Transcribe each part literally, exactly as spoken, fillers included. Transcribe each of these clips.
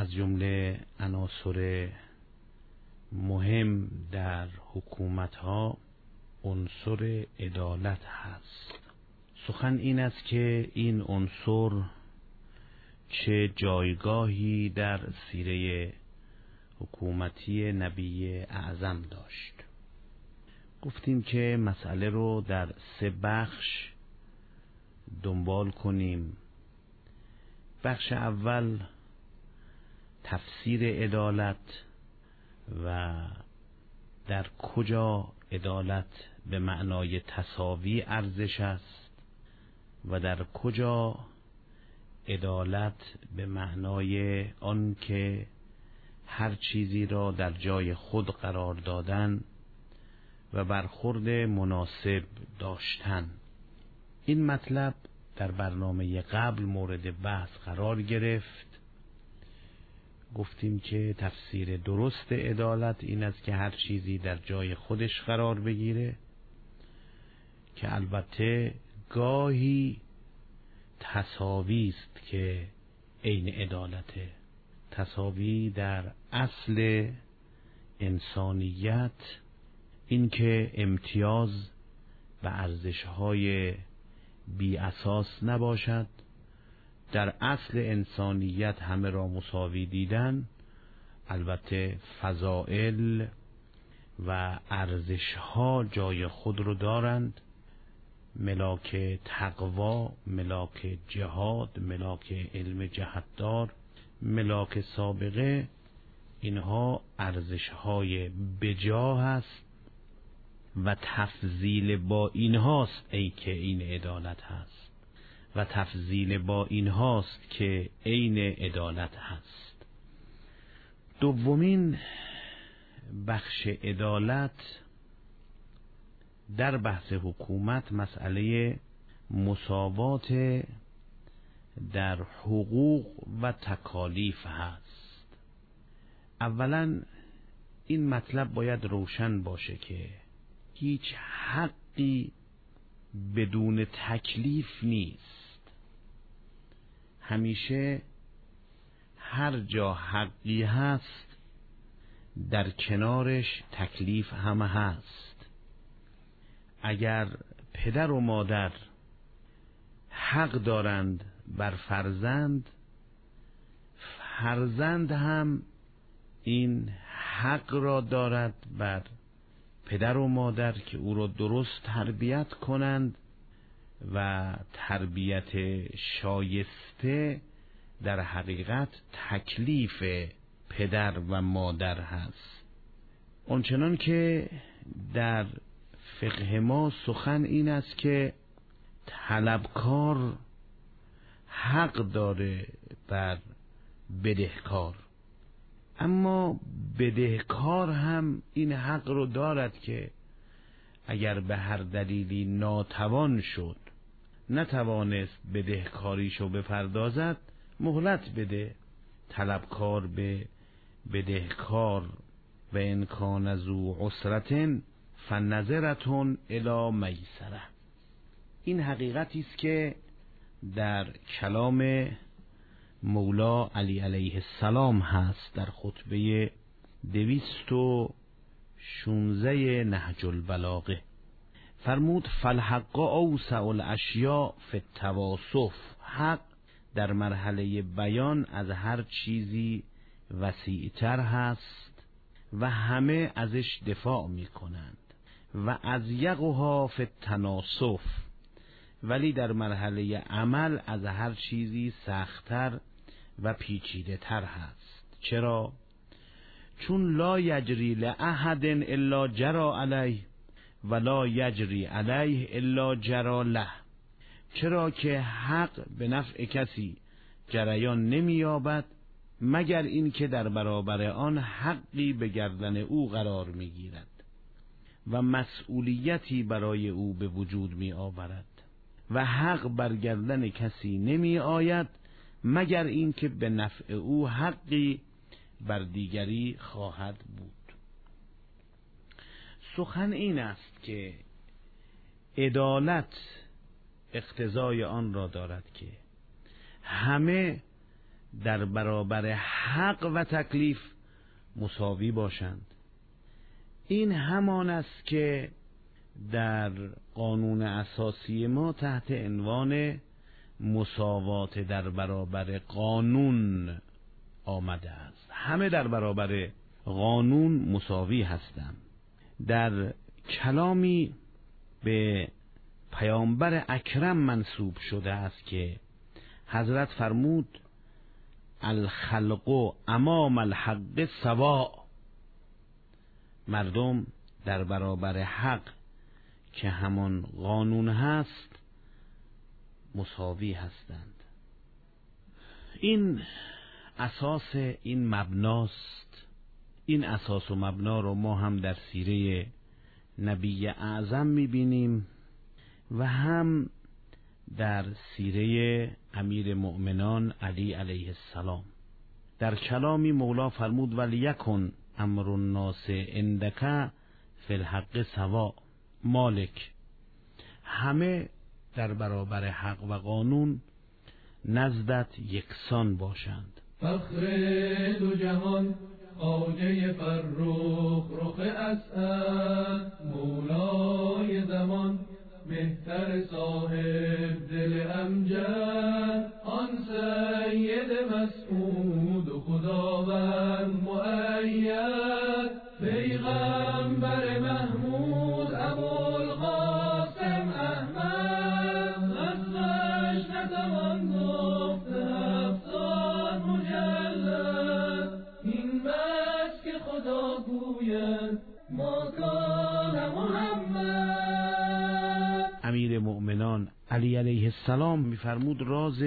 از جمله عناصر مهم در حکومت‌ها عنصر عدالت هست. سخن این است که این عنصر چه جایگاهی در سیره حکومتی نبی اعظم داشت. گفتیم که مسئله رو در سه بخش دنبال کنیم. بخش اول تفسیر عدالت و در کجا عدالت به معنای تساوی ارزش است و در کجا عدالت به معنای آن که هر چیزی را در جای خود قرار دادن و برخورد مناسب داشتن. این مطلب در برنامه قبل مورد بحث قرار گرفت. گفتیم که تفسیر درست عدالت این است که هر چیزی در جای خودش قرار بگیره، که البته گاهی تساوی است که عین عدالته. تساوی در اصل انسانیت، این که امتیاز به ارزش‌های بی اساس نباشد. در اصل انسانیت همه را مساوی دیدن. البته فضائل و ارزش‌ها جای خود رو دارند. ملاک تقوا، ملاک جهاد، ملاک علم جهتدار، ملاک سابقه، اینها ارزش‌های بجا هست و تفضیل با اینهاست ای که این عدالت هست و تفضیل با اینهاست که عین عدالت هست. دومین بخش عدالت در بحث حکومت مسئله مساوات در حقوق و تکالیف هست. اولا این مطلب باید روشن باشه که هیچ حقی بدون تکلیف نیست. همیشه هر جا حقی هست در کنارش تکلیف هم هست. اگر پدر و مادر حق دارند بر فرزند، فرزند هم این حق را دارد بر پدر و مادر که او را درست تربیت کنند و تربیت شایسته در حقیقت تکلیف پدر و مادر هست. آنچنان که در فقه ما سخن این است که طلبکار حق داره بر بدهکار، اما بدهکار هم این حق رو دارد که اگر به هر دلیلی ناتوان شد، نتوانست بدهکاریشو بپردازد، مهلت بده. طلبکار به بدهکار و ان کان ذو عسرة فنظرة الی میسرة. این حقیقتی است که در کلام مولا علی علیه السلام هست در خطبه دویست و شانزده نهج البلاغه. فرمود فالحق اوسع الاشیاء فی التواصف. حق در مرحله بیان از هر چیزی وسیعتر هست و همه ازش دفاع می کنند. و از یقها فی التناصف، ولی در مرحله عمل از هر چیزی سختتر و پیچیده تر هست. چرا؟ چون لا یجری لأحد الا جرى علیه و لا یجری علیه الا جرى له. چرا که حق به نفع کسی جریان نمی‌یابد مگر این که در برابر آن حقی به گردن او قرار می‌گیرد و مسئولیتی برای او به وجود می‌آورد، و حق بر گردن کسی نمی‌آید مگر این که به نفع او حقی بر دیگری خواهد بود. سخن این است که عدالت اقتضای آن را دارد که همه در برابر حق و تکلیف مساوی باشند. این همان است که در قانون اساسی ما تحت عنوان مساوات در برابر قانون آمده است. همه در برابر قانون مساوی هستند. در کلامی به پیامبر اکرم منسوب شده است که حضرت فرمود الخلق امام الحق سواء، مردم در برابر حق که همان قانون هست مساوی هستند. این اساس، این مبناست. این اساس و مبنا رو ما هم در سیره نبی اعظم میبینیم و هم در سیره امیر مؤمنان علی علیه السلام. در کلامی مولا فرمود ولیکن امر الناس عندک فی الحق سواء، مالک، همه در برابر حق و قانون نزدت یکسان باشند. فخر دو جهان خواجه فرخ رخ اسعد، مولای زمان مهتر صاحب دل امجد، آن سید مسعود و خداوند مؤید، پیغمبر محمود ابوالقاسم احمد، اسمش نتوان گفت هفتاد مجلد، این بس که خدا گوید ما کان محمد. امیر مؤمنان علی علیه السلام میفرمود راز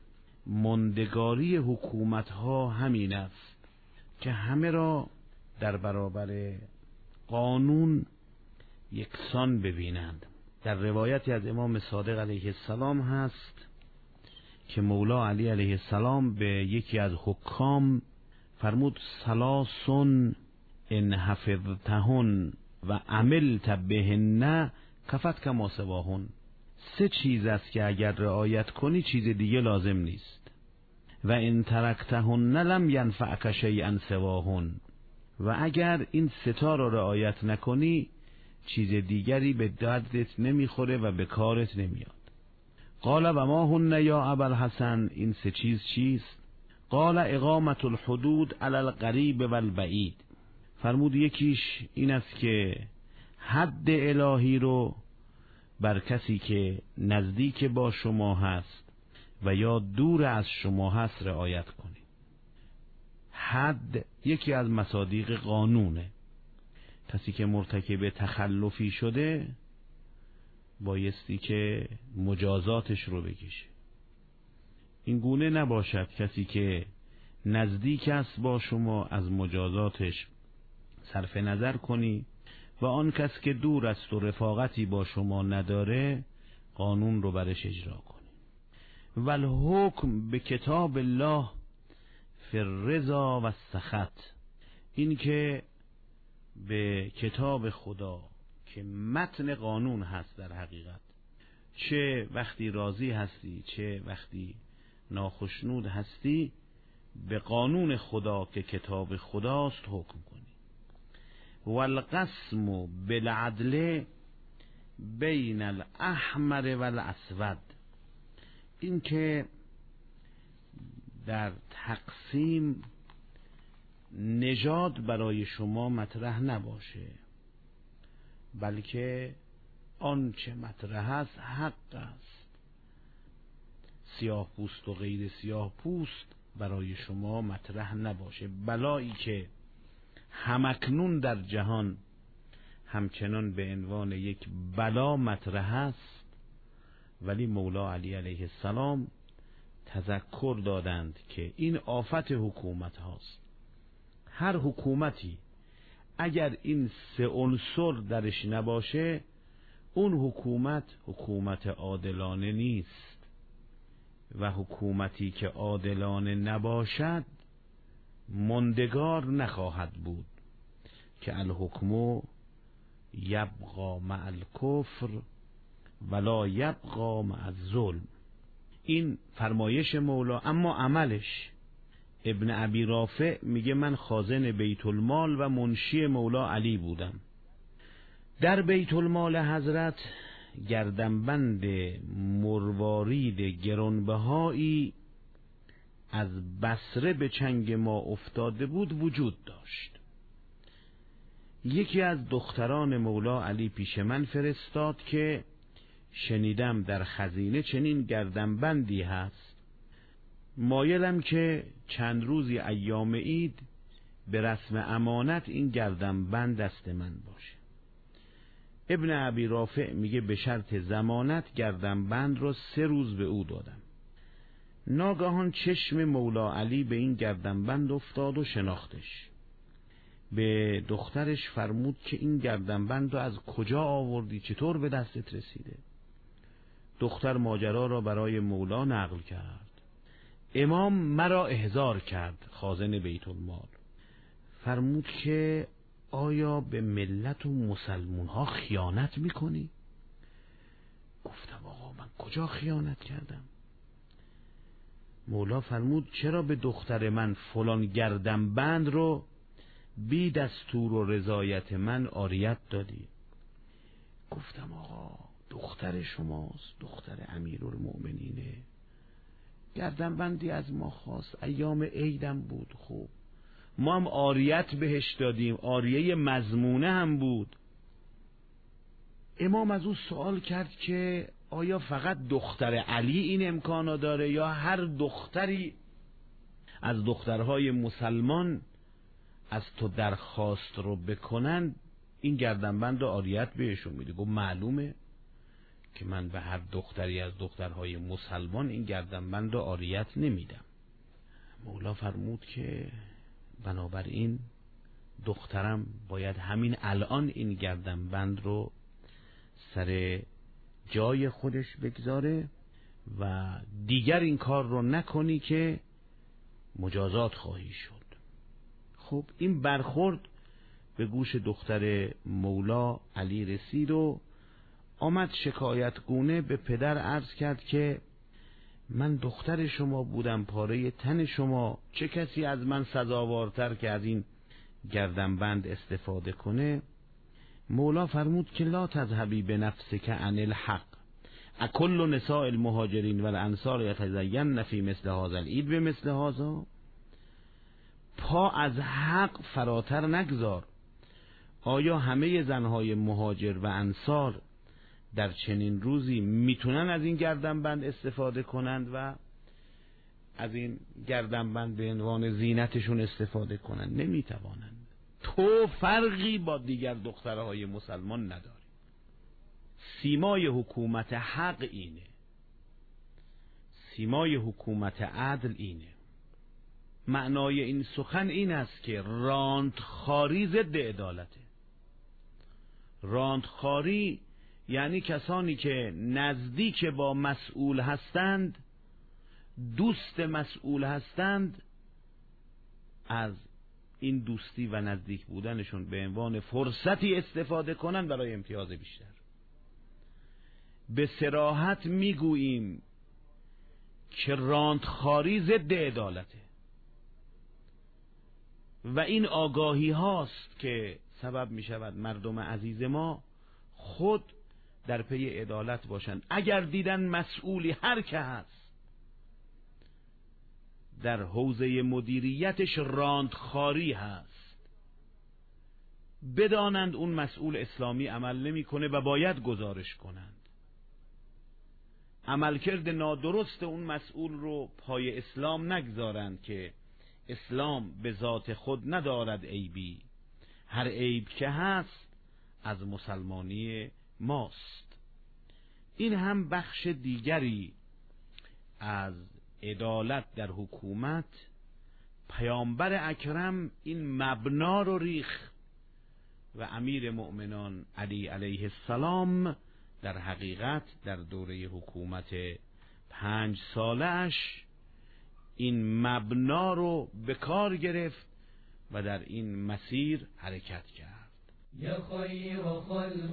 ماندگاری حکومت ها همین است که همه را در برابر قانون یکسان ببینند. در روایتی از امام صادق علیه السلام هست که مولا علی علیه السلام به یکی از حکام فرمود ثلاثن ان حفظتهن و عملت بهن کفت کما سواهن. سه چیز است که اگر رعایت کنی چیز دیگه لازم نیست. و ان ترکتهن لم ینفعک شیئا سواهن، و اگر این سه تا رو رعایت نکنی چیز دیگری به دردت نمیخوره و به کارت نمیاد. قال و ما هن یا ابوالحسن، این سه چیز چیست؟ قال اقامت الحدود علی القریب و البعید. فرمود یکیش این است که حد الهی رو بر کسی که نزدیک با شما هست و یا دور از شما هست رعایت کنی. حد یکی از مصادیق قانونه. کسی که مرتکب تخلفی شده بایستی که مجازاتش رو بکشه. این گونه نباشد کسی که نزدیک است با شما از مجازاتش صرف نظر کنی و آن کس که دور است و رفاقتی با شما نداره قانون رو برش اجرا کنی. والحکم به کتاب الله فی الرضا و السخط، این که به کتاب خدا که متن قانون هست در حقیقت، چه وقتی راضی هستی چه وقتی ناخشنود هستی، به قانون خدا که کتاب خداست حکم کنی. والقسم بالعدل بین الاحمر والاسود، این که در تقسیم نژاد برای شما مطرح نباشه، بلکه آنچه مطرح است حق است. سیاه پوست و غیر سیاه پوست برای شما مطرح نباشه. بلایی که همکنون در جهان همچنان به عنوان یک بلا مطرح است، ولی مولا علی علیه السلام تذکر دادند که این آفت حکومت هاست. هر حکومتی اگر این سه عنصر درش نباشه اون حکومت حکومت عادلانه نیست، و حکومتی که عادلانه نباشد ماندگار نخواهد بود. که الحکم یبقا مع الکفر ولا یبقا مع الظلم. این فرمایش مولا، اما عملش ابن ابی رافع میگه من خازن بیت المال و منشی مولا علی بودم. در بیت المال حضرت گردنبند مروارید گرانبهایی از بصره به چنگ ما افتاده بود وجود داشت. یکی از دختران مولا علی پیش من فرستاد که شنیدم در خزینه چنین گردنبندی هست، مایلم که چند روزی ایام عید به رسم امانت این گردنبند دست من باشه. ابن ابی رافع میگه به شرط ضمانت گردنبند رو سه روز به او دادم. ناگهان چشم مولا علی به این گردنبند افتاد و شناختش. به دخترش فرمود که این گردنبند رو از کجا آوردی، چطور به دستت رسیده؟ دختر ماجرا را برای مولا نقل کرد. امام مرا احضار کرد، خازن بیت المال. فرمود که آیا به ملت و مسلمون ها خیانت میکنی؟ گفتم آقا من کجا خیانت کردم؟ مولا فرمود چرا به دختر من فلان گردنبند رو بی دستور و رضایت من عاریت دادی؟ گفتم آقا دختر شماست، دختر امیرالمؤمنینه، گردنبندی از ما خواست، ایام عیدم بود، خوب ما هم عاریت بهش دادیم، عاریه مضمونه هم بود. امام از او سوال کرد که آیا فقط دختر علی این امکانو داره یا هر دختری از دخترهای مسلمان از تو درخواست رو بکنن این گردنبند رو عاریت بهشون میده؟ گفت معلومه که من به هر دختری از دخترهای مسلمان این گردنبند رو عاریت نمیدم. مولا فرمود که بنابراین دخترم باید همین الان این گردنبند رو سر جای خودش بگذاره و دیگر این کار رو نکنی که مجازات خواهی شد. خب این برخورد به گوش دختر مولا علی رسید و آمد شکایت گونه به پدر عرض کرد که من دختر شما بودم، پاره تن شما، چه کسی از من سزاوارتر که از این گردنبند استفاده کنه؟ مولا فرمود که لا تذهبی بنفسک عن الحق، اکل نساء المهاجرین والانصار یتزین فی مثل هذا العید بمثل هذا. پا از حق فراتر نگذار. آیا همه زنهای مهاجر و انصار در چنین روزی میتونن از این گردنبند استفاده کنند و از این گردنبند به عنوان زینتشون استفاده کنند؟ نمیتوانند. تو فرقی با دیگر دخترهای مسلمان نداری. سیمای حکومت حق اینه، سیمای حکومت عدل اینه. معنای این سخن این است که راندخاری ضد عدالته. راندخاری یعنی کسانی که نزدیک با مسئول هستند، دوست مسئول هستند، از این دوستی و نزدیک بودنشون به عنوان فرصتی استفاده کنن برای امتیاز بیشتر. به صراحت میگوییم که راندخاری ضد عدالته و این آگاهی هاست که سبب می شود مردم عزیز ما خود در پی عدالت باشند. اگر دیدن مسئولی هر که هست در حوزه مدیریتش راندخاری هست، بدانند اون مسئول اسلامی عمل نمیکنه و باید گزارش کنند. عملکرد نادرست اون مسئول رو پای اسلام نگذارند که اسلام به ذات خود ندارد عیبی، هر عیب که هست از مسلمانی ماست. این هم بخش دیگری از عدالت در حکومت. پیامبر اکرم این مبنا رو ریخت و امیر مؤمنان علی علیه السلام در حقیقت در دوره حکومت پنج سالش این مبنا رو به کار گرفت و در این مسیر حرکت کرد. یا خیر خلق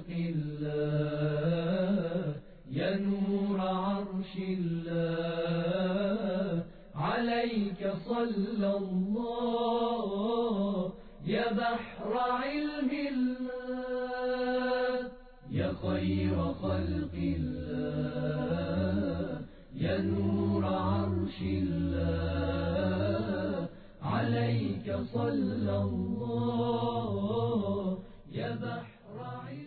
الله، یا نور عرش الله، عليك صلى الله يا بحر علم الله يا خير خلق الله يا نور عرش الله عليك صلى الله يا بحر علم